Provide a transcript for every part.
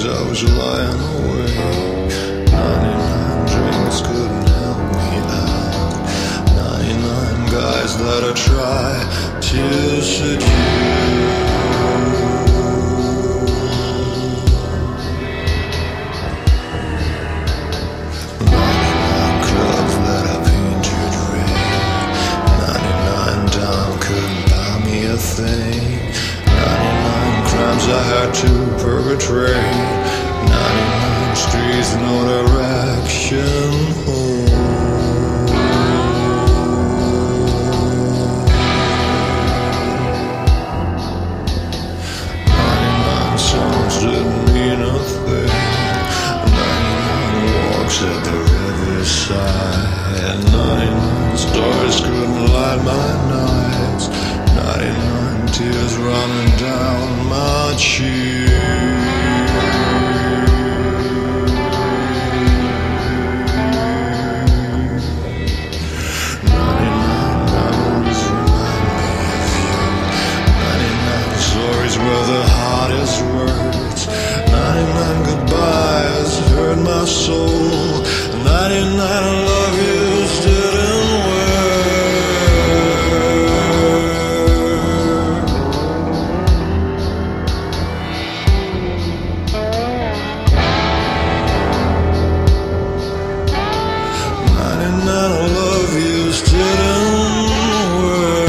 days I was lying awake. 99 drinks couldn't help me out. 99 guys that I try to seduce. 99 clubs that I painted red. 99 down couldn't buy me a thing. 99 crimes I had to perpetrate. 99 streets, no direction home. 99 songs didn't mean a thing. 99 walks at the riverside. 99 stars couldn't light my nights. 99 tears running down my cheek. 99 memories remind me of you. 99 stories were the hardest words. 99 goodbyes hurt my soul. 99 I love yous didn't work. 99 I love yous didn't work.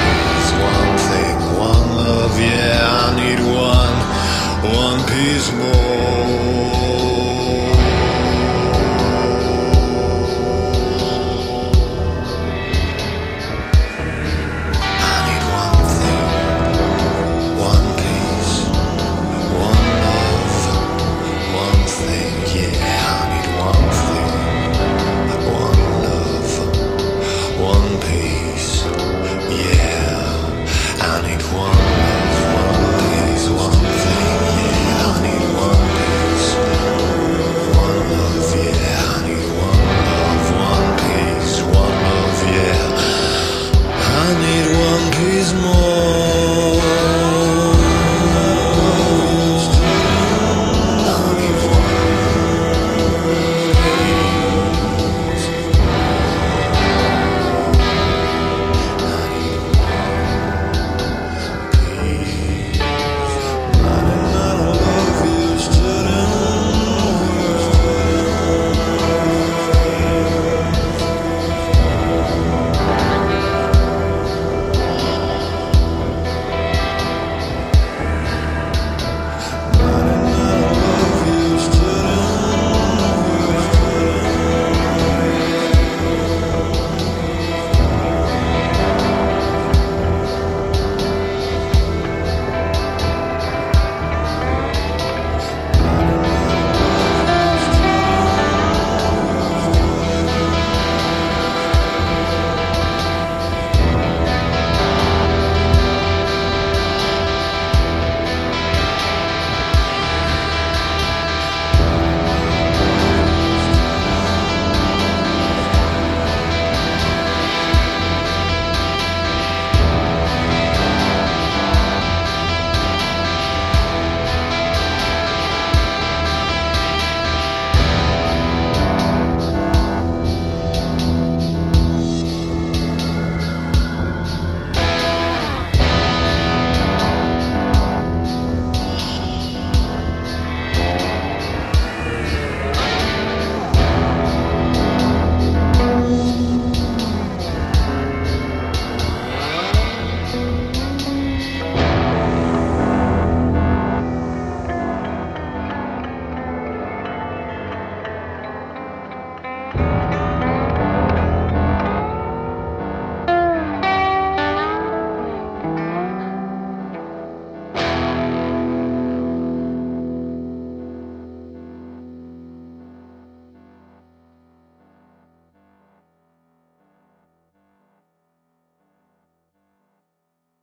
One piece more.